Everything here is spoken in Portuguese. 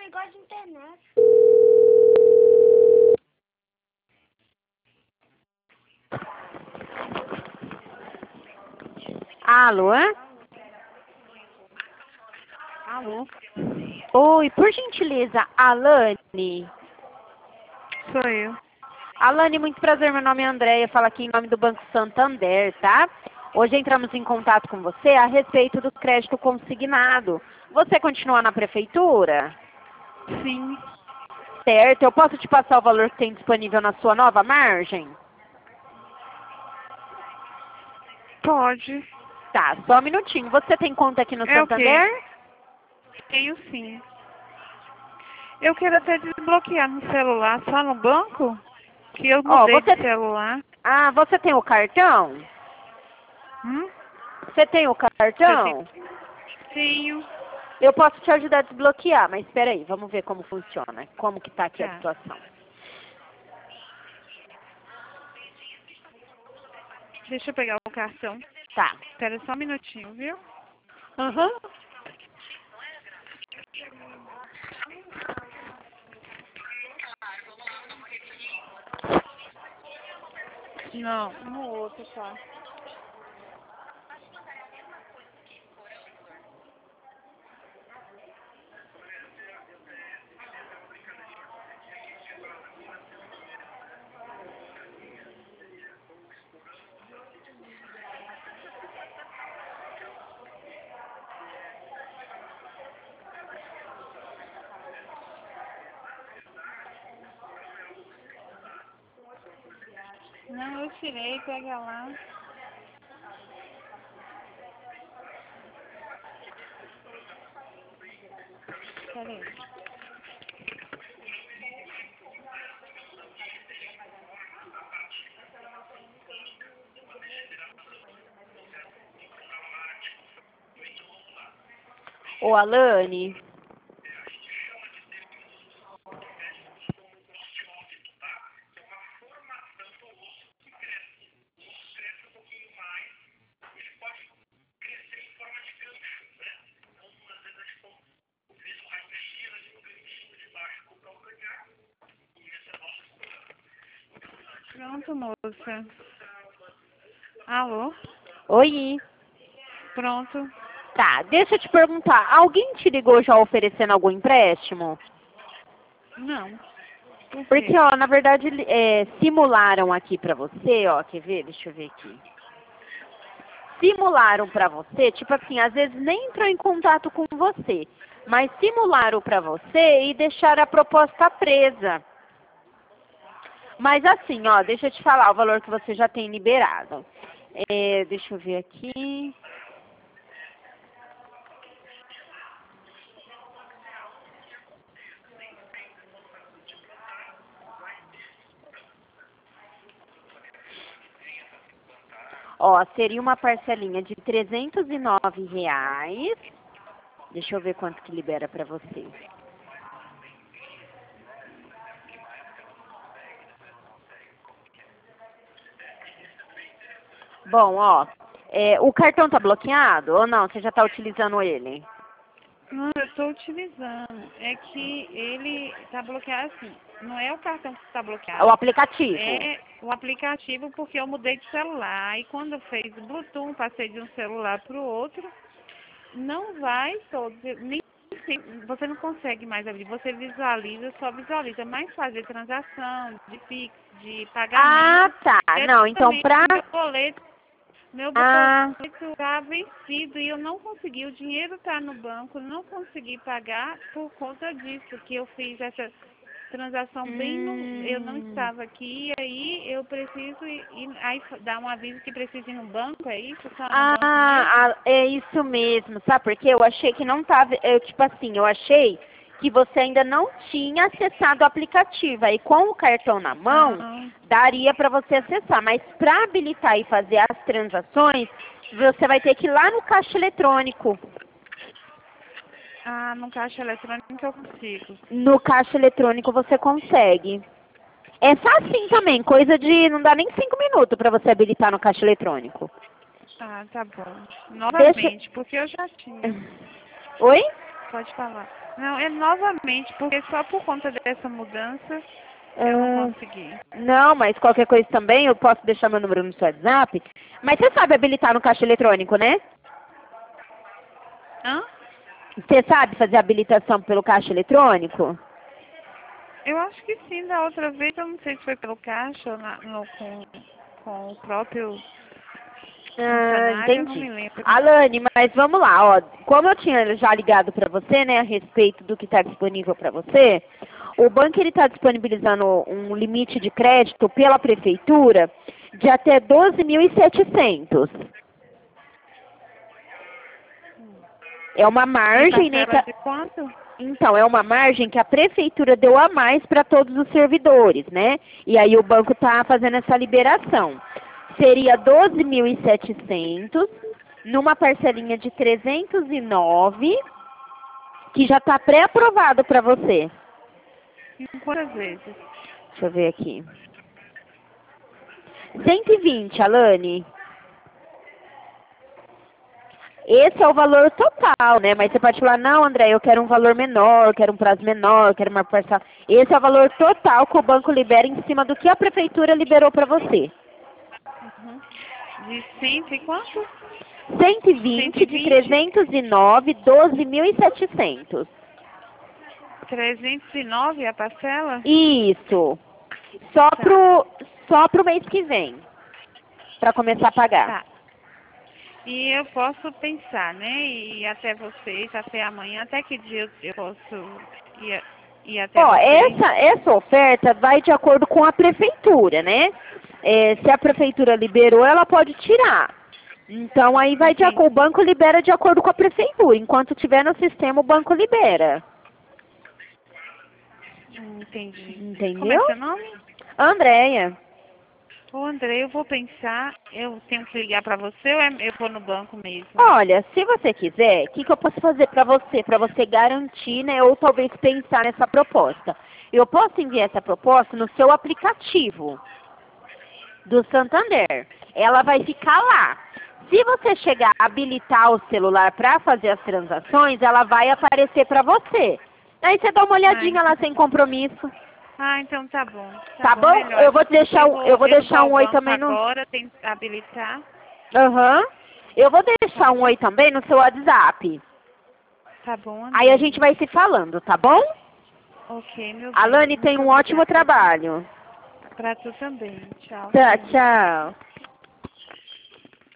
negócio de internet. Alô? Alô? Oi, por gentileza, Alane. Sou eu. Alane, muito prazer, meu nome é Andréia, falo aqui em nome do Banco Santander, tá? Hoje entramos em contato com você a respeito do crédito consignado. Você continua na prefeitura? Sim. Certo, eu posso te passar o valor que tem disponível na sua nova margem? Pode. Tá, só um minutinho. Você tem conta aqui no É o quê? Santander? Tenho sim. Eu quero até desbloquear no celular, só no banco? Que eu Ó, mudei de celular. Ah, você tem o cartão? Hum? Você tem o Eu cartão? tenho. Eu posso te ajudar a desbloquear, mas espera aí, vamos ver como funciona, como que tá aqui a Tá. situação. Deixa eu pegar o cartão. Tá. Espera só um minutinho, viu? Aham. Não, no outro, tá. Não, eu tirei, pega lá. Peraí. Ô, Alane, Pronto, moça. Alô? oi. Pronto. Tá, deixa eu te perguntar, alguém te ligou já oferecendo algum empréstimo? Não. Por Porque, quê? ó, na verdade, simularam aqui pra você, ó, quer ver? Deixa eu ver aqui. Simularam pra você, tipo assim, às vezes nem entrou em contato com você, mas simularam pra você e deixaram a proposta presa. Mas assim, ó, deixa eu te falar o valor que você já tem liberado. Deixa eu ver aqui. Ó, seria uma parcelinha de R$ 309. Deixa eu ver quanto que libera pra você. Bom, ó, o cartão tá bloqueado ou não? Você já tá utilizando ele? Não, eu estou utilizando. É que ele está bloqueado assim. Não é o cartão que está É o bloqueado. aplicativo. É o aplicativo porque eu mudei de celular. E quando fez o Bluetooth, passei de um celular para o outro, não vai todos. Nem você não consegue mais abrir. Você visualiza, só visualiza. Mas fazer transação de Pix, de Ah, pagamento, tá. Não, então diretamente pra... do meu Ah, boleto está vencido e eu não consegui, o dinheiro está no banco, não consegui pagar por conta disso, que eu fiz essa transação bem no, eu não hum... estava aqui, e aí eu preciso aí dar um aviso que preciso ir no banco, é isso? Só no banco mesmo? É isso mesmo, sabe? Porque eu achei que não tava, tipo assim, eu achei que você ainda não tinha acessado o aplicativo. Aí com o cartão na mão, Ah, daria para você acessar. Mas para habilitar e fazer as transações, você vai ter que ir lá no caixa eletrônico. no caixa eletrônico eu consigo. No caixa eletrônico você consegue. É facinho também, coisa de não dá nem 5 minutos para você habilitar no caixa eletrônico. Ah, tá bom. Deixa. Novamente, porque eu já tinha. Oi? pode falar. Não, é novamente, porque só por conta dessa mudança eu não consegui. Não, mas qualquer coisa também, eu posso deixar meu número no seu WhatsApp. Mas você sabe habilitar no caixa eletrônico, né? Hã? Você sabe fazer habilitação pelo caixa eletrônico? Eu acho que sim, da outra vez, eu não sei se foi pelo caixa ou com o próprio funcionário, eu não Entendi. me lembro. Alane, mas vamos lá, ó. Como eu tinha já ligado para você, né, a respeito do que está disponível para você, o banco ele está disponibilizando um limite de crédito pela prefeitura de até 12.700. É uma margem, né? Parcela de quanto? Então, é uma margem que a prefeitura deu a mais para todos os servidores, né? E aí o banco está fazendo essa liberação. Seria 12.700 numa parcelinha de 309, que já está pré-aprovado para você. Em quantas vezes? Deixa eu ver aqui. 120, Alane. Esse é o valor total, né? Mas você pode falar, não, André, eu quero um valor menor, eu quero um prazo menor, eu quero uma parcela. Esse é o valor total que o banco libera em cima do que a prefeitura liberou para você. Uhum. De 100 e quanto? 120 de 309, 12.700. 309 a parcela? Isso. Só pro mês que vem, para começar a pagar. Tá. E eu posso pensar, né? E até vocês, até amanhã, até que dia eu posso ir até Ó, vocês? essa oferta vai de acordo com a prefeitura, né? Se a prefeitura liberou, ela pode tirar. Então aí vai de acordo, o banco libera de acordo com a prefeitura. Enquanto tiver no sistema, o banco libera. Entendi. Entendeu? Como é seu nome? Andréia. Ô, André, eu vou pensar, eu tenho que ligar pra você ou eu vou no banco mesmo? Olha, se você quiser, o que eu posso fazer para você garantir, né, ou talvez pensar nessa proposta? Eu posso enviar essa proposta no seu aplicativo do Santander. Ela vai ficar lá. Se você chegar a habilitar o celular para fazer as transações, ela vai aparecer para você. Aí você dá uma olhadinha lá sem compromisso. Ah, então tá bom. Tá bom? Melhor. Eu vou deixar um oi banco também no... agora, tem que habilitar. Aham. Eu vou deixar um oi também no seu WhatsApp. Tá bom, André. Aí a gente vai se falando, tá bom? Ok, meu bem. Alane, tem um ótimo trabalho. Pra tu também. Tchau. Tá, tchau.